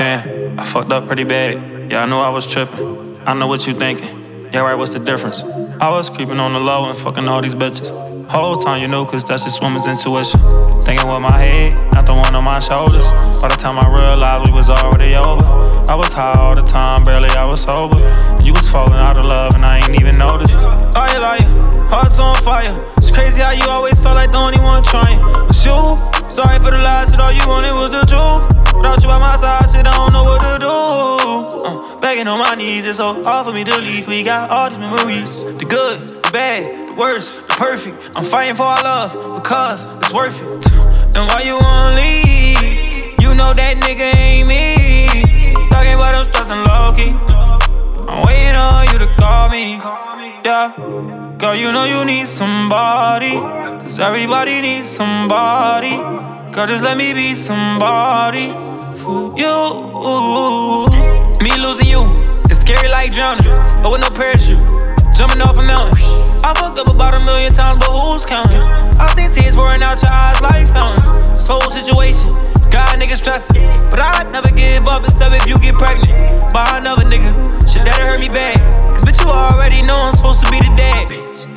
Damn, I fucked up pretty bad. Yeah, I knew I was tripping. I know what you thinking. Yeah, right, what's the difference? I was creeping on the low and fucking all these bitches. Whole time you knew, cause that's just woman's intuition. Thinking with my head, not the one on my shoulders. By the time I realized we was already over, I was high all the time, barely I was sober. You was falling out of love and I ain't even noticed. Liar, hearts on fire. It's crazy how you always felt like the only one trying. It's you, sorry for the lies, that all you wanted was the truth. Without you by my side, shit, I don't know what to do. Begging on my knees, it's so hard for me to leave. We got all these memories, the good, the bad, the worst, the perfect. I'm fighting for our love, because it's worth it. Then why you wanna leave? You know that nigga ain't me. Talking about I'm stressing low-key. I'm waiting on you to call me, yeah. Girl, you know you need somebody, cause everybody needs somebody. Girl, just let me be somebody for you. Me losing you, it's scary like drowning, but with no parachute, jumping off a mountain. I fucked up about 1,000,000 times, but who's counting? I see tears pouring out your eyes like fountains. This whole situation got niggas stressing, but I'd never give up except if you get pregnant by another nigga. Shit that'll hurt me bad, cause bitch you already know I'm supposed to be the dad.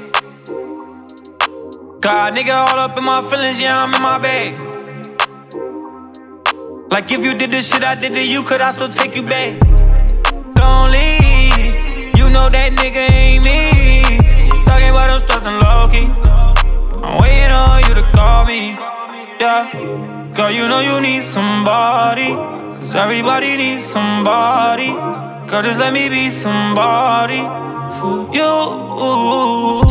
God, nigga all up in my feelings, yeah, I'm in my bag. Like if you did the shit I did to you, could I still take you back? Don't leave, you know that nigga ain't me. Talking about I'm stressing low-key. I'm waiting on you to call me, yeah. Girl, you know you need somebody, cause everybody needs somebody. Girl, just let me be somebody for you.